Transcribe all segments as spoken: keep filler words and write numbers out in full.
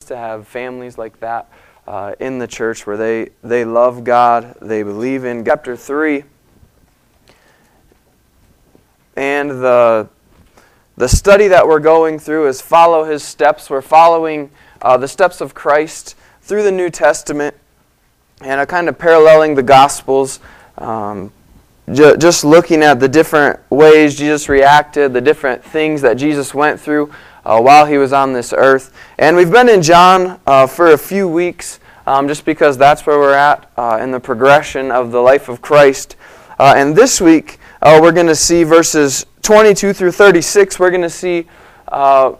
to have families like that uh, in the church where they, they love God, they believe in God. Chapter three. And the, the study that we're going through is Follow His Steps. We're following uh, the steps of Christ through the New Testament and uh, kind of paralleling the Gospels, um, ju- just looking at the different ways Jesus reacted, the different things that Jesus went through uh, while He was on this earth. And we've been in John uh, for a few weeks, um, just because that's where we're at uh, in the progression of the life of Christ. Uh, and this week, Uh, we're going to see verses twenty-two through thirty-six. We're going to see uh,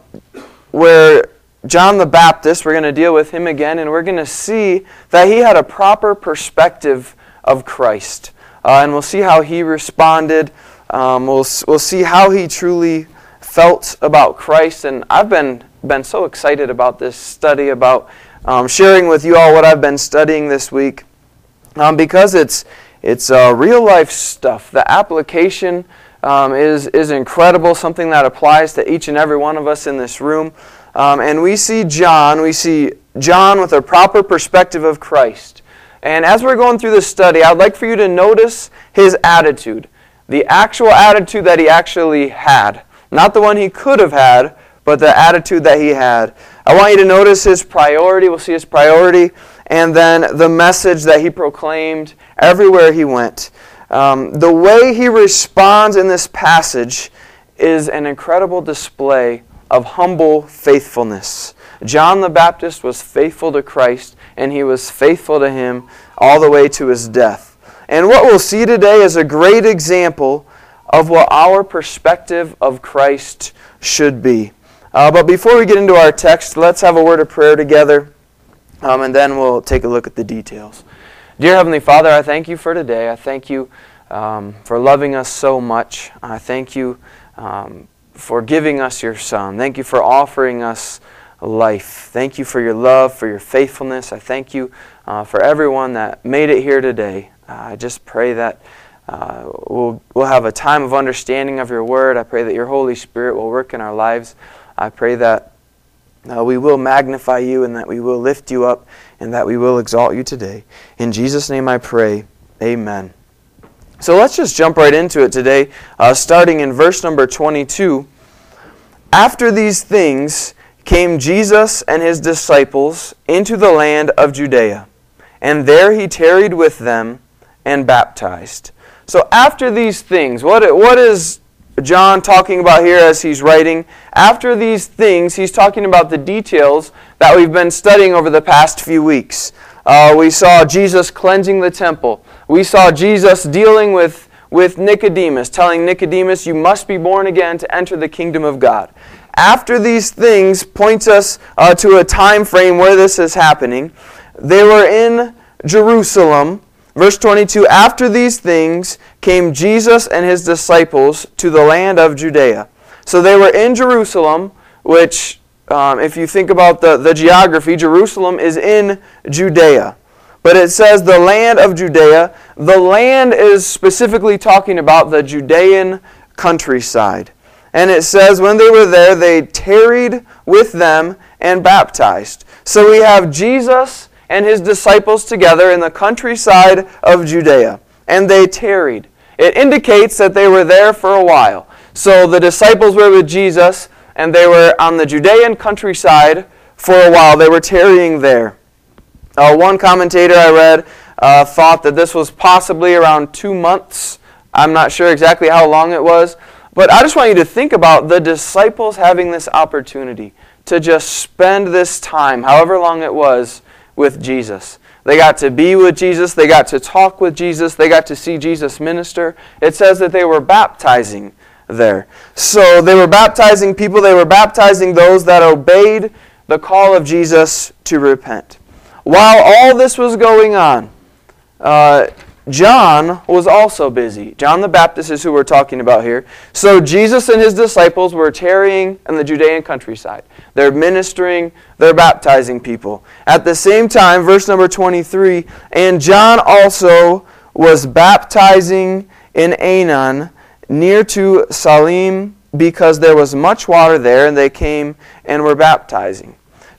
where John the Baptist, we're going to deal with him again, and we're going to see that he had a proper perspective of Christ. Uh, and we'll see how he responded. Um, we'll, we'll see how he truly felt about Christ. And I've been, been so excited about this study, about um, sharing with you all what I've been studying this week, um, because it's It's uh, real-life stuff. The application um, is, is incredible, something that applies to each and every one of us in this room. Um, and we see John, we see John with a proper perspective of Christ. And as we're going through this study, I'd like for you to notice his attitude. The actual attitude that he actually had. Not the one he could have had, but the attitude that he had. I want you to notice his priority. We'll see his priority. And then the message that he proclaimed everywhere he went. Um, the way he responds in this passage is an incredible display of humble faithfulness. John the Baptist was faithful to Christ, and he was faithful to Him all the way to his death. And what we'll see today is a great example of what our perspective of Christ should be. Uh, but before we get into our text, let's have a word of prayer together. Um, and then we'll take a look at the details. Dear Heavenly Father, I thank you for today. I thank you um, for loving us so much. I thank you um, for giving us your Son. Thank you for offering us life. Thank you for your love, for your faithfulness. I thank you uh, for everyone that made it here today. Uh, I just pray that uh, we'll, we'll have a time of understanding of your word. I pray that your Holy Spirit will work in our lives. I pray that Uh, we will magnify you and that we will lift you up and that we will exalt you today. In Jesus' name I pray, amen. So let's just jump right into it today, uh, starting in verse number twenty-two. After these things came Jesus and his disciples into the land of Judea, and there he tarried with them and baptized. So after these things, what what is John talking about here as he's writing? After these things, he's talking about the details that we've been studying over the past few weeks. Uh, we saw Jesus cleansing the temple. We saw Jesus dealing with, with Nicodemus, telling Nicodemus, you must be born again to enter the kingdom of God. After these things points us uh, to a time frame where this is happening. They were in Jerusalem. Verse twenty-two, after these things came Jesus and his disciples to the land of Judea. So they were in Jerusalem, which, um, if you think about the, the geography, Jerusalem is in Judea. But it says the land of Judea. The land is specifically talking about the Judean countryside. And it says when they were there, they tarried with them and baptized. So we have Jesus and his disciples together in the countryside of Judea. And they tarried. It indicates that they were there for a while. So the disciples were with Jesus, and they were on the Judean countryside for a while. They were tarrying there. Uh, one commentator I read uh, thought that this was possibly around two months. I'm not sure exactly how long it was. But I just want you to think about the disciples having this opportunity to just spend this time, however long it was, with Jesus. They got to be with Jesus. They got to talk with Jesus. They got to see Jesus minister. It says that they were baptizing there. So they were baptizing people. They were baptizing those that obeyed the call of Jesus to repent. While all this was going on, uh, John was also busy. John the Baptist is who we're talking about here. So Jesus and his disciples were tarrying in the Judean countryside. They're ministering, they're baptizing people. At the same time, verse number twenty-three, and John also was baptizing in Aenon near to Salim, because there was much water there, and they came and were baptizing.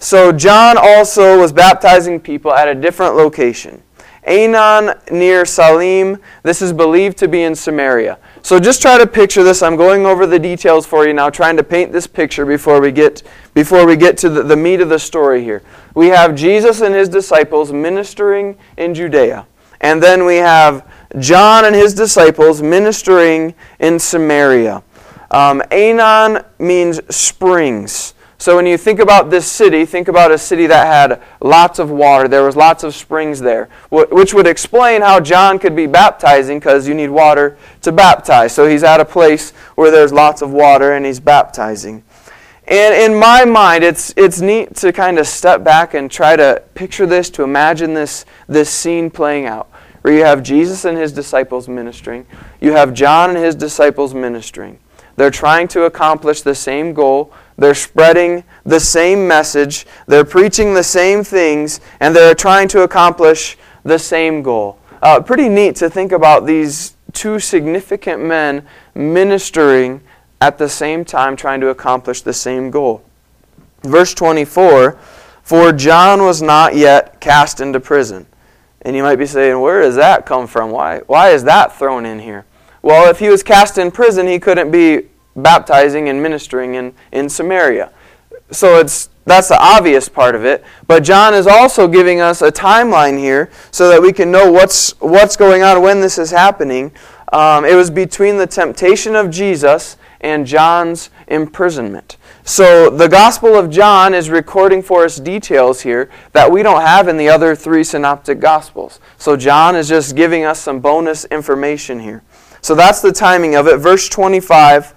So John also was baptizing people at a different location. Aenon near Salim. This is believed to be in Samaria. So just try to picture this. I'm going over the details for you now, trying to paint this picture before we get before we get to the, the meat of the story here. We have Jesus and his disciples ministering in Judea. And then we have John and his disciples ministering in Samaria. Um, Aenon means springs. So when you think about this city, think about a city that had lots of water. There was lots of springs there, which would explain how John could be baptizing, because you need water to baptize. So he's at a place where there's lots of water and he's baptizing. And in my mind, it's it's neat to kind of step back and try to picture this, to imagine this, this scene playing out, where you have Jesus and his disciples ministering. You have John and his disciples ministering. They're trying to accomplish the same goal. They're spreading the same message. They're preaching the same things. And they're trying to accomplish the same goal. Uh, pretty neat to think about these two significant men ministering at the same time, trying to accomplish the same goal. Verse twenty-four, for John was not yet cast into prison. And you might be saying, where does that come from? Why, why is that thrown in here? Well, if he was cast in prison, he couldn't be baptizing and ministering in, in Samaria. So it's that's the obvious part of it. But John is also giving us a timeline here so that we can know what's what's going on when this is happening. Um, it was between the temptation of Jesus and John's imprisonment. So the Gospel of John is recording for us details here that we don't have in the other three synoptic Gospels. So John is just giving us some bonus information here. So that's the timing of it. Verse twenty-five,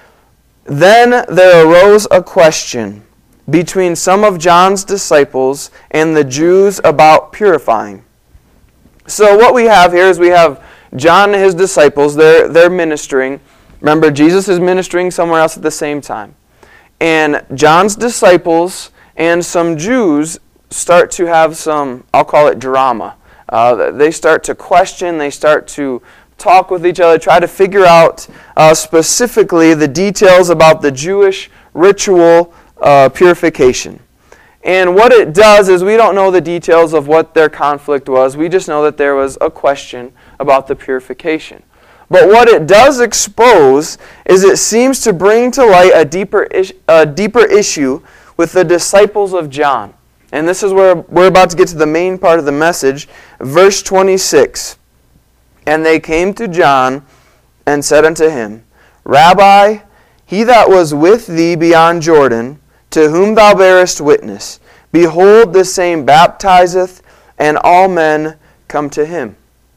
then there arose a question between some of John's disciples and the Jews about purifying. So what we have here is we have John and his disciples. They're, they're ministering. Remember, Jesus is ministering somewhere else at the same time. And John's disciples and some Jews start to have some, I'll call it drama. Uh, they start to question, they start to talk with each other, try to figure out uh, specifically the details about the Jewish ritual uh, purification. And what it does is we don't know the details of what their conflict was. We just know that there was a question about the purification. But what it does expose is it seems to bring to light a deeper, is- a deeper issue with the disciples of John. And this is where we're about to get to the main part of the message. Verse twenty-six. And they came to John and said unto him, Rabbi, he that was with thee beyond Jordan, to whom thou bearest witness, behold, the same baptizeth, and all men come to him.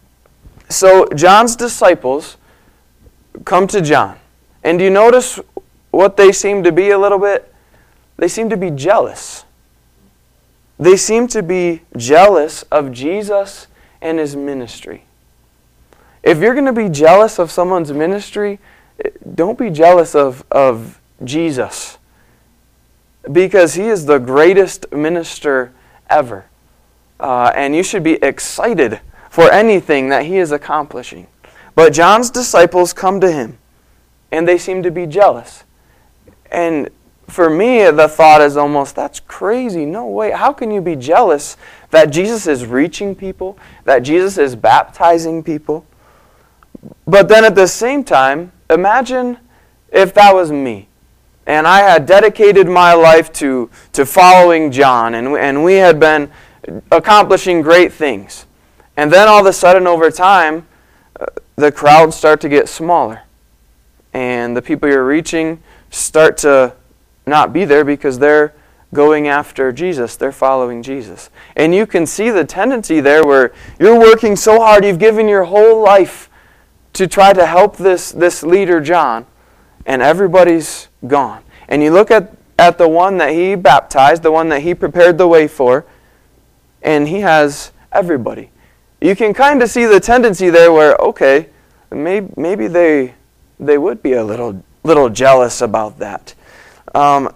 So John's disciples come to John. And do you notice what they seem to be a little bit? They seem to be jealous. They seem to be jealous of Jesus and his ministry. If you're going to be jealous of someone's ministry, don't be jealous of, of Jesus. Because he is the greatest minister ever. Uh, and you should be excited for anything that he is accomplishing. But John's disciples come to him, and they seem to be jealous. And for me, the thought is almost, that's crazy. No way. How can you be jealous that Jesus is reaching people, that Jesus is baptizing people? But then at the same time, imagine if that was me, and I had dedicated my life to, to following John, and we, and we had been accomplishing great things. And then all of a sudden, over time, uh, the crowds start to get smaller. And the people you're reaching start to not be there because they're going after Jesus. They're following Jesus. And you can see the tendency there where you're working so hard, you've given your whole life to try to help this, this leader, John, and everybody's gone. And you look at, at the one that he baptized, the one that he prepared the way for, and he has everybody. You can kind of see the tendency there where, okay, maybe, maybe they they would be a little little jealous about that. Um,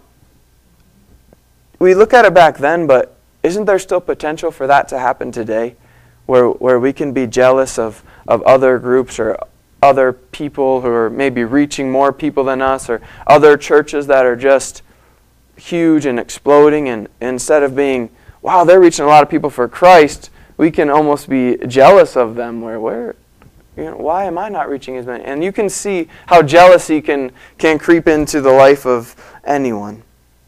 we look at it back then, but isn't there still potential for that to happen today? Where where we can be jealous of, of other groups or other people who are maybe reaching more people than us, or other churches that are just huge and exploding, and instead of being, wow, they're reaching a lot of people for Christ, we can almost be jealous of them, where, where, you know, why am I not reaching as many? And you can see how jealousy can, can creep into the life of anyone.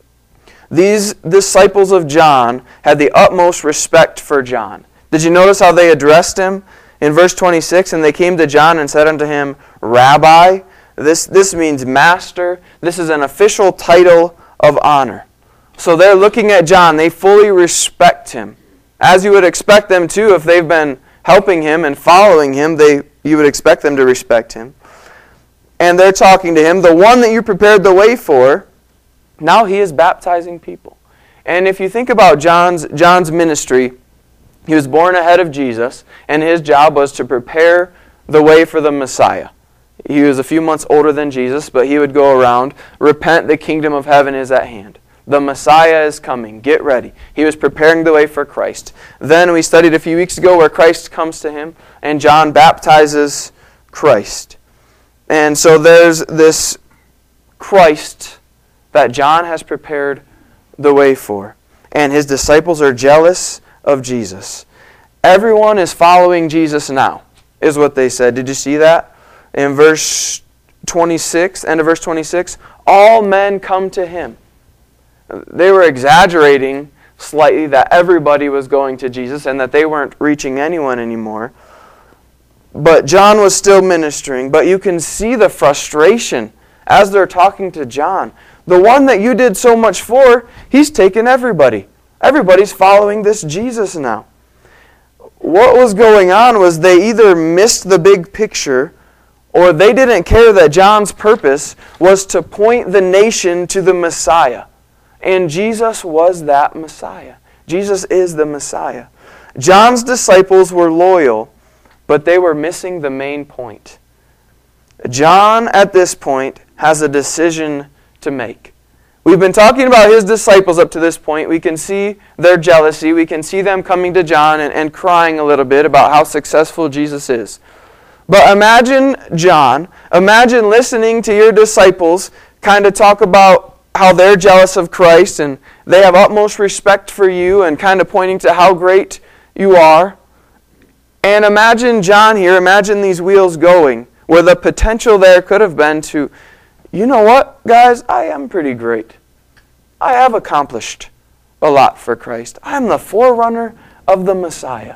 These disciples of John had the utmost respect for John. Did you notice how they addressed him? In verse twenty-six, and they came to John and said unto him, Rabbi. This, this means master. This is an official title of honor. So they're looking at John. They fully respect him. As you would expect them to, if they've been helping him and following him, they you would expect them to respect him. And they're talking to him, the one that you prepared the way for, now he is baptizing people. And if you think about John's, John's ministry, he was born ahead of Jesus, and his job was to prepare the way for the Messiah. He was a few months older than Jesus, but he would go around, repent, the kingdom of heaven is at hand. The Messiah is coming. Get ready. He was preparing the way for Christ. Then we studied a few weeks ago where Christ comes to him, and John baptizes Christ. And so there's this Christ that John has prepared the way for. And his disciples are jealous of Jesus. Everyone is following Jesus now, is what they said. Did you see that? In verse twenty-six, end of verse twenty-six, all men come to him. They were exaggerating slightly that everybody was going to Jesus and that they weren't reaching anyone anymore. But John was still ministering. But you can see the frustration as they're talking to John. The one that you did so much for, he's taken everybody. Everybody's following this Jesus now. What was going on was they either missed the big picture, or they didn't care that John's purpose was to point the nation to the Messiah. And Jesus was that Messiah. Jesus is the Messiah. John's disciples were loyal, but they were missing the main point. John, at this point, has a decision to make. We've been talking about his disciples up to this point. We can see their jealousy. We can see them coming to John and, and crying a little bit about how successful Jesus is. But imagine John, imagine listening to your disciples kind of talk about how they're jealous of Christ and they have utmost respect for you and kind of pointing to how great you are. And imagine John here, imagine these wheels going, where the potential there could have been to, you know what, guys, I am pretty great. I have accomplished a lot for Christ. I'm the forerunner of the Messiah.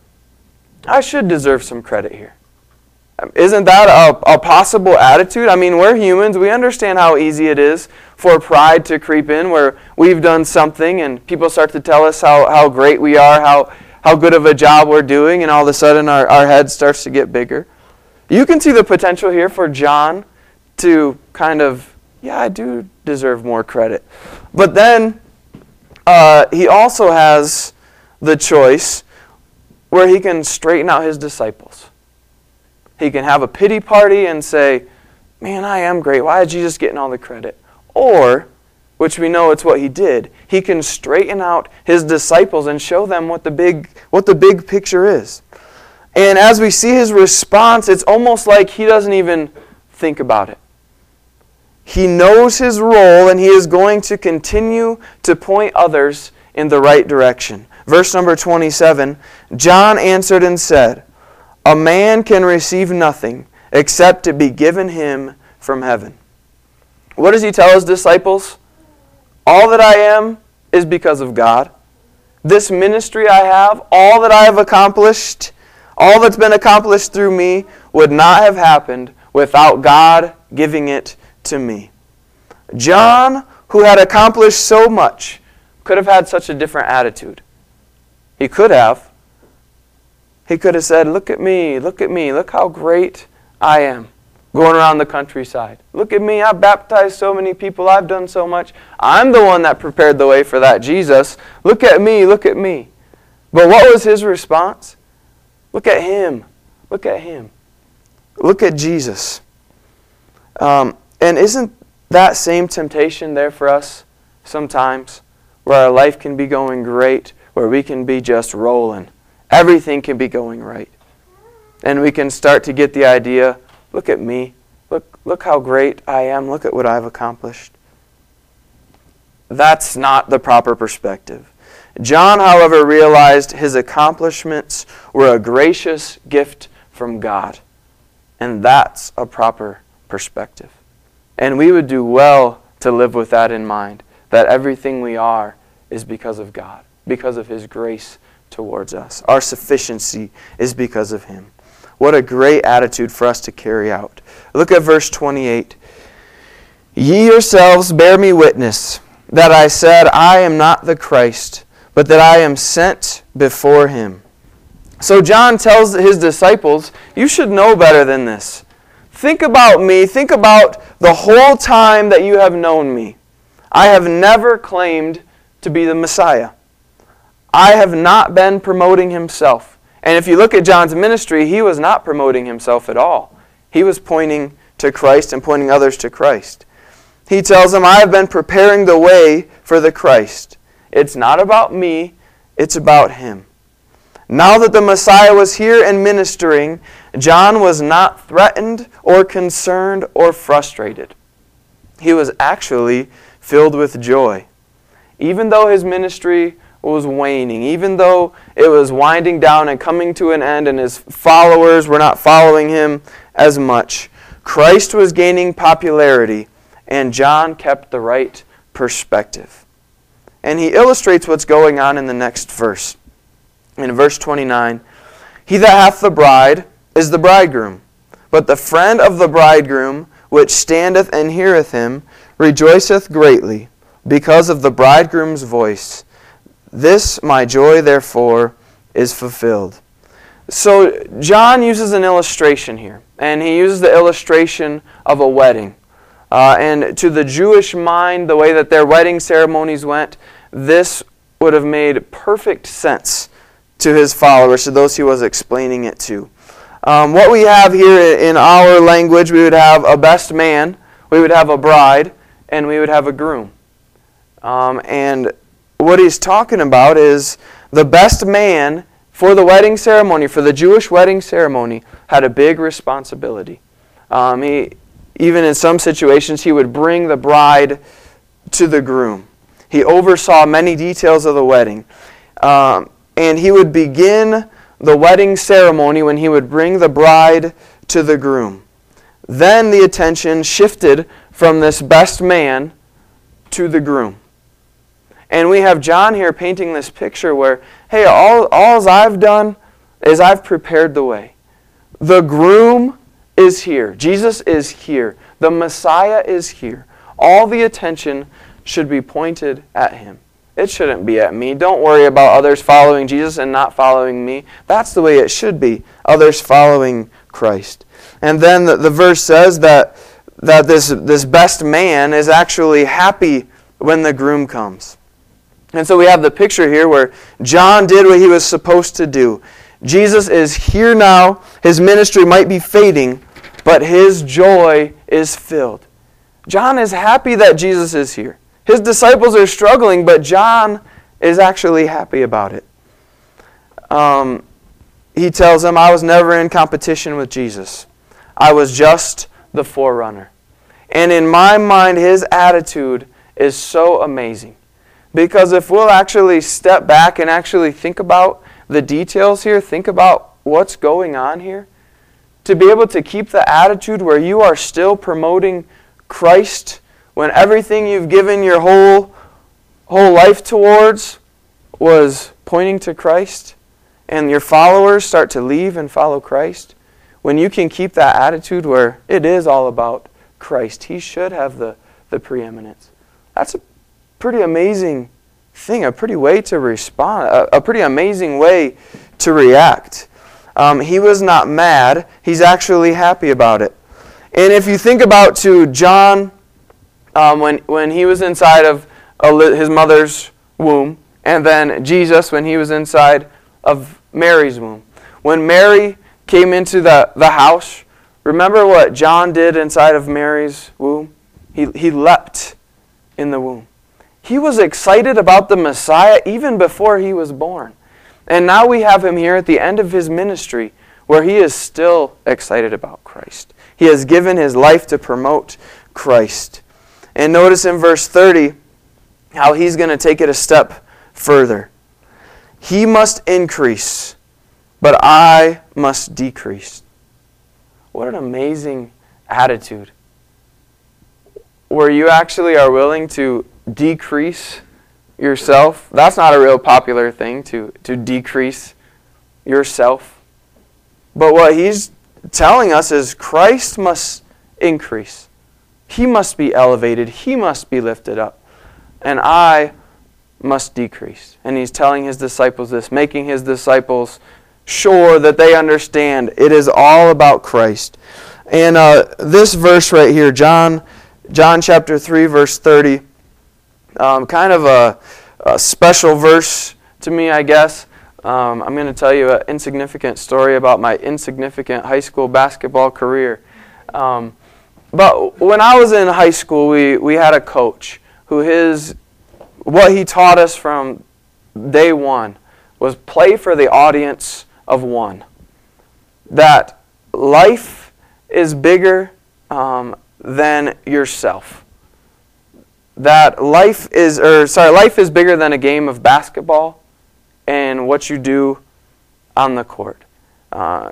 I should deserve some credit here. Isn't that a, a possible attitude? I mean, we're humans. We understand how easy it is for pride to creep in, where we've done something and people start to tell us how, how great we are, how, how good of a job we're doing, and all of a sudden our, our head starts to get bigger. You can see the potential here for John to kind of, yeah, I do deserve more credit. But then uh, he also has the choice where he can straighten out his disciples. He can have a pity party and say, man, I am great. Why is Jesus getting all the credit? Or, which we know it's what he did, he can straighten out his disciples and show them what the big, what the big picture is. And as we see his response, it's almost like he doesn't even think about it. He knows his role and he is going to continue to point others in the right direction. Verse number twenty-seven, John answered and said, a man can receive nothing except it be given him from heaven. What does he tell his disciples? All that I am is because of God. This ministry I have, all that I have accomplished, all that's been accomplished through me would not have happened without God giving it to me. John, who had accomplished so much, could have had such a different attitude. He could have. He could have said, look at me, look at me, look how great I am. Going around the countryside. Look at me, I've baptized so many people, I've done so much. I'm the one that prepared the way for that Jesus. Look at me, look at me. But what was his response? Look at him, look at him. Look at Jesus. Um, and isn't that same temptation there for us sometimes? Where our life can be going great, where we can be just rolling. Everything can be going right. And we can start to get the idea, look at me. Look, look how great I am. Look at what I've accomplished. that's not the proper perspective. John, however, realized his accomplishments were a gracious gift from God. And that's a proper perspective. And we would do well to live with that in mind, that everything we are is because of God, because of His grace towards us. Our sufficiency is because of Him. What a great attitude for us to carry out. Look at verse twenty-eight. Ye yourselves bear me witness, that I said, I am not the Christ, but that I am sent before Him. So John tells his disciples, you should know better than this. Think about me. Think about the whole time that you have known me. I have never claimed to be the Messiah. I have not been promoting himself. And if you look at John's ministry, he was not promoting himself at all. He was pointing to Christ and pointing others to Christ. He tells them, I have been preparing the way for the Christ. It's not about me, it's about Him. Now that the Messiah was here and ministering, John was not threatened or concerned or frustrated. He was actually filled with joy. Even though his ministry was waning, even though it was winding down and coming to an end and his followers were not following him as much, Christ was gaining popularity and John kept the right perspective. And he illustrates what's going on in the next verse. In verse twenty-nine, he that hath the bride is the bridegroom, but the friend of the bridegroom, which standeth and heareth him, rejoiceth greatly, because of the bridegroom's voice. This my joy, therefore, is fulfilled. So John uses an illustration here, and he uses the illustration of a wedding. Uh, and to the Jewish mind, the way that their wedding ceremonies went, this would have made perfect sense to his followers, to those he was explaining it to. Um, what we have here in our language, we would have a best man, we would have a bride, and we would have a groom. Um, and what he's talking about is the best man for the wedding ceremony, for the Jewish wedding ceremony, had a big responsibility. Um, he, even in some situations, he would bring the bride to the groom. He oversaw many details of the wedding. Um, and he would begin the wedding ceremony when he would bring the bride to the groom. Then the attention shifted from this best man to the groom. And we have John here painting this picture where, hey, all, all I've done is I've prepared the way. The groom is here. Jesus is here. The Messiah is here. All the attention should be pointed at Him. It shouldn't be at me. Don't worry about others following Jesus and not following me. That's the way it should be. Others following Christ. And then the, the verse says that, that this, this best man is actually happy when the groom comes. And so we have the picture here where John did what he was supposed to do. Jesus is here now. His ministry might be fading, but his joy is filled. John is happy that Jesus is here. His disciples are struggling, but John is actually happy about it. Um, he tells them, I was never in competition with Jesus. I was just the forerunner. And in my mind, his attitude is so amazing. Because if we'll actually step back and actually think about the details here, think about what's going on here, to be able to keep the attitude where you are still promoting Christ when everything you've given your whole, whole life towards was pointing to Christ, and your followers start to leave and follow Christ, when you can keep that attitude where it is all about Christ, He should have the, the preeminence. That's a pretty amazing thing, a pretty way to respond, a, a pretty amazing way to react. Um, he was not mad. He's actually happy about it. And if you think about to John, um, when, when he was inside of his mother's womb, and then Jesus when he was inside of Mary's womb. When Mary came into the, the house, remember what John did inside of Mary's womb? He, he leapt in the womb. He was excited about the Messiah even before he was born. And now we have him here at the end of his ministry where he is still excited about Christ. He has given his life to promote Christ. And notice in verse thirty, how he's going to take it a step further. He must increase, but I must decrease. What an amazing attitude. Where you actually are willing to decrease yourself. That's not a real popular thing, to, to decrease yourself. But what he's telling us is Christ must increase. He must be elevated. He must be lifted up. And I must decrease. And he's telling his disciples this, making his disciples sure that they understand it is all about Christ. And uh, this verse right here, John, John chapter three, verse thirty, um, kind of a, a special verse to me, I guess. Um, I'm going to tell you an insignificant story about my insignificant high school basketball career. Um, but when I was in high school, we, we had a coach who his, what he taught us from day one was play for the audience of one. That life is bigger um, than yourself. That life is, or sorry, life is bigger than a game of basketball and what you do on the court. Uh,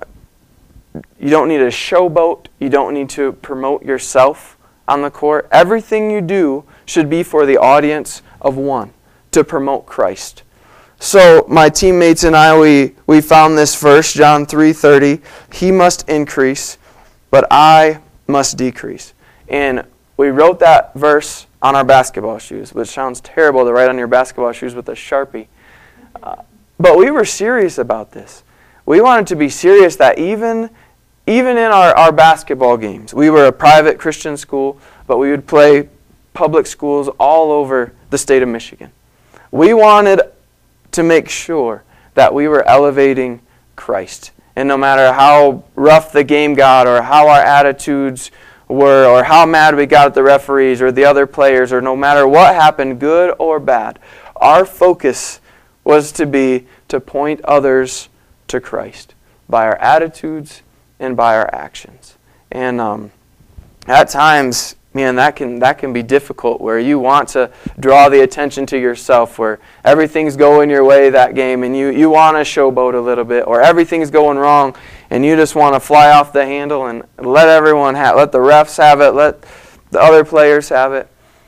you don't need a showboat. You don't need to promote yourself on the court. Everything you do should be for the audience of one, to promote Christ. So my teammates and I, we, we found this verse, John three thirty. He must increase, but I must decrease. And we wrote that verse on our basketball shoes, which sounds terrible to write on your basketball shoes with a Sharpie. Uh, but we were serious about this. We wanted to be serious that even, even in our, our basketball games, we were a private Christian school, but we would play public schools all over the state of Michigan. We wanted to make sure that we were elevating Christ. And no matter how rough the game got or how our attitudes were or how mad we got at the referees or the other players or no matter what happened, good or bad, our focus was to be to point others to Christ by our attitudes and by our actions. And um, at times, man, that can that can be difficult where you want to draw the attention to yourself, where everything's going your way that game and you, you want to showboat a little bit, or everything's going wrong and you just want to fly off the handle and let everyone have, let the refs have it, let the other players have it.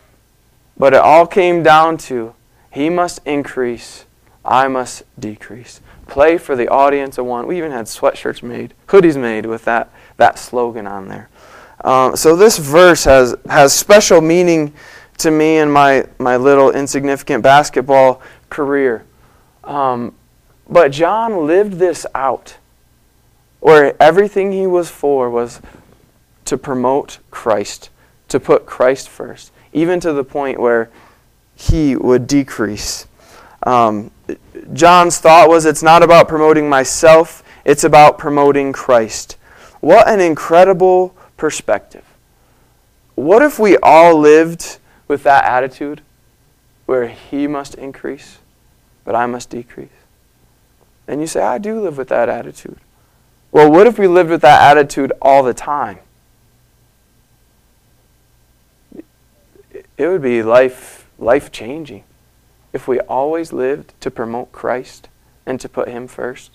But it all came down to, he must increase, I must decrease. Play for the audience of one. We even had sweatshirts made, hoodies made with that, that slogan on there. Um, so this verse has, has special meaning to me in my, my little insignificant basketball career. Um, but John lived this out, where everything he was for was to promote Christ, to put Christ first, even to the point where he would decrease. Um, John's thought was, it's not about promoting myself, it's about promoting Christ. What an incredible perspective. What if we all lived with that attitude where he must increase, but I must decrease? And you say, I do live with that attitude. Well, what if we lived with that attitude all the time? It would be life, life-changing if we always lived to promote Christ and to put him first.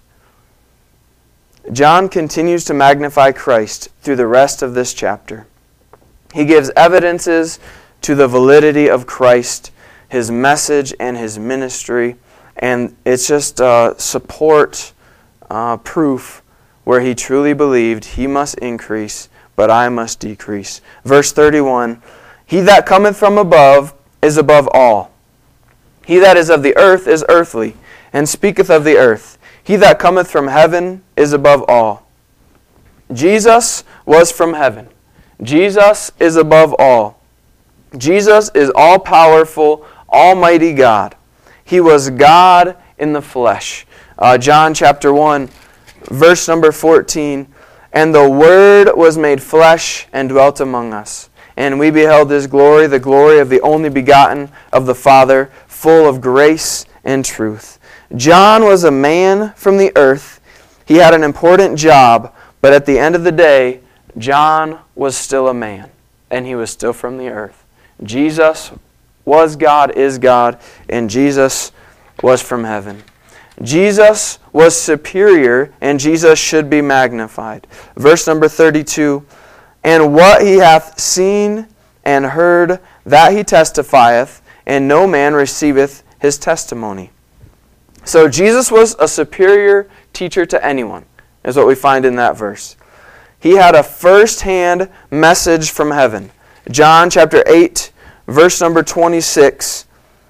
John continues to magnify Christ through the rest of this chapter. He gives evidences to the validity of Christ, his message and his ministry, and it's just uh, support, uh, proof where he truly believed he must increase, but I must decrease. Verse thirty-one, he that cometh from above is above all. He that is of the earth is earthly, and speaketh of the earth. He that cometh from heaven is above all. Jesus was from heaven. Jesus is above all. Jesus is all-powerful, almighty God. He was God in the flesh. Uh, John chapter one, verse number fourteen, and the Word was made flesh and dwelt among us. And we beheld his glory, the glory of the only begotten of the Father, full of grace and truth. John was a man from the earth. He had an important job, but at the end of the day, John was still a man, and he was still from the earth. Jesus was God, is God, and Jesus was from heaven. Jesus was superior, and Jesus should be magnified. Verse number thirty-two, and what he hath seen and heard, that he testifieth, and no man receiveth his testimony. So Jesus was a superior teacher to anyone, is what we find in that verse. He had a first-hand message from heaven. John chapter eight, verse number twenty-six.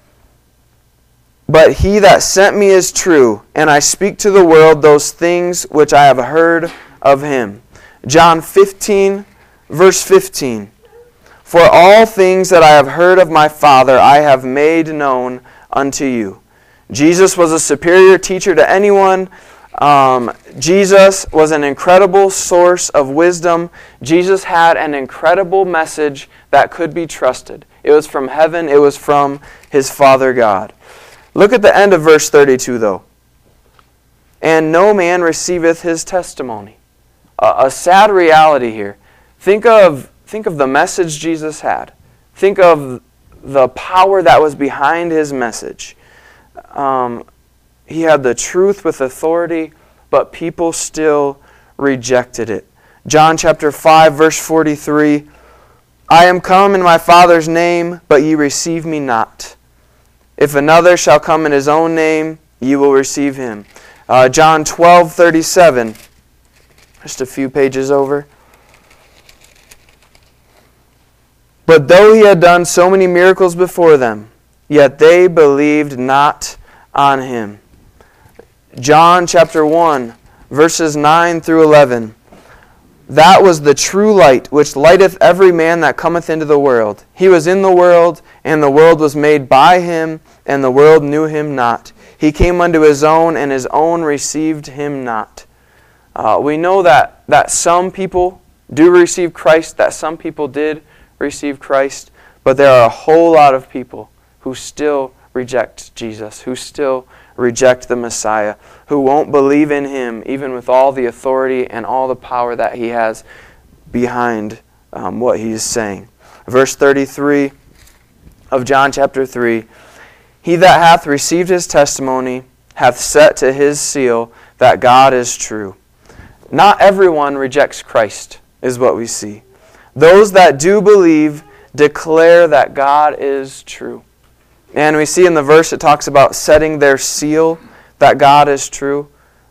But he that sent me is true, and I speak to the world those things which I have heard of him. John fifteen, verse fifteen. For all things that I have heard of my Father I have made known unto you. Jesus was a superior teacher to anyone. Um, Jesus was an incredible source of wisdom. Jesus had an incredible message that could be trusted. It was from heaven. It was from his Father God. Look at the end of verse thirty-two, though. And no man receiveth his testimony. A, a sad reality here. Think of, think of the message Jesus had. Think of the power that was behind his message. Um, he had the truth with authority, but people still rejected it. John chapter five, verse forty-three. I am come in my Father's name, but ye receive me not. If another shall come in his own name, ye will receive him. Uh, John twelve, thirty-seven. Just a few pages over. But though he had done so many miracles before them, yet they believed not on him. John chapter one, verses nine through eleven. That was the true light, which lighteth every man that cometh into the world. He was in the world, and the world was made by him, and the world knew him not. He came unto his own, and his own received him not. Uh, we know that, that some people do receive Christ, that some people did receive Christ, but there are a whole lot of people who still reject Jesus, who still reject the Messiah, who won't believe in him, even with all the authority and all the power that he has behind um, what he is saying. Verse thirty-three of John chapter three, he that hath received his testimony hath set to his seal that God is true. Not everyone rejects Christ, is what we see. Those that do believe declare that God is true. And we see in the verse it talks about setting their seal that God is true.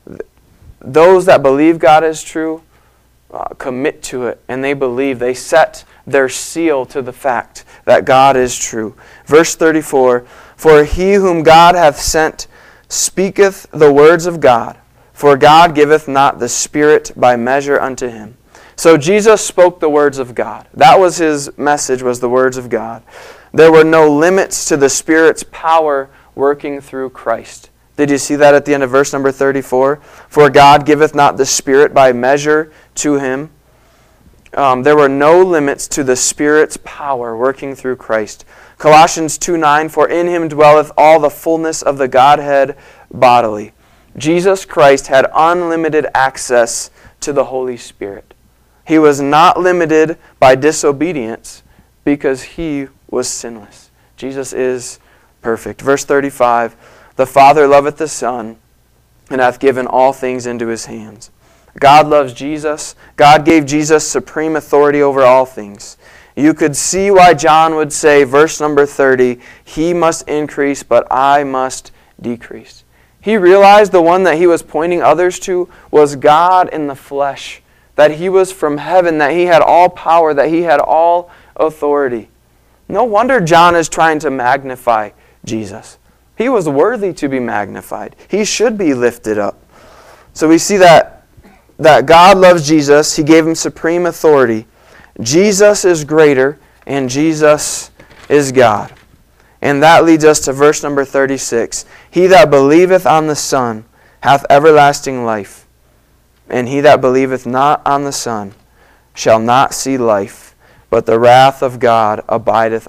Those that believe God is true uh, commit to it, and they believe. They set their seal to the fact that God is true. Verse thirty-four, for he whom God hath sent speaketh the words of God, for God giveth not the Spirit by measure unto him. So Jesus spoke the words of God. That was his message, was the words of God. There were no limits to the Spirit's power working through Christ. Did you see that at the end of verse number thirty-four? For God giveth not the Spirit by measure to him. Um, there were no limits to the Spirit's power working through Christ. Colossians two nine, for in him dwelleth all the fullness of the Godhead bodily. Jesus Christ had unlimited access to the Holy Spirit. He was not limited by disobedience because he was sinless. Jesus is perfect. Verse thirty-five, the Father loveth the Son, and hath given all things into his hands. God loves Jesus. God gave Jesus supreme authority over all things. You could see why John would say, verse number thirty, he must increase, but I must decrease. He realized the one that he was pointing others to was God in the flesh, that he was from heaven, that he had all power, that he had all authority. No wonder John is trying to magnify Jesus. He was worthy to be magnified. He should be lifted up. So we see that, that God loves Jesus. He gave him supreme authority. Jesus is greater, and Jesus is God. And that leads us to verse number thirty-six. He that believeth on the Son hath everlasting life, and he that believeth not on the Son shall not see life, but the wrath of God abideth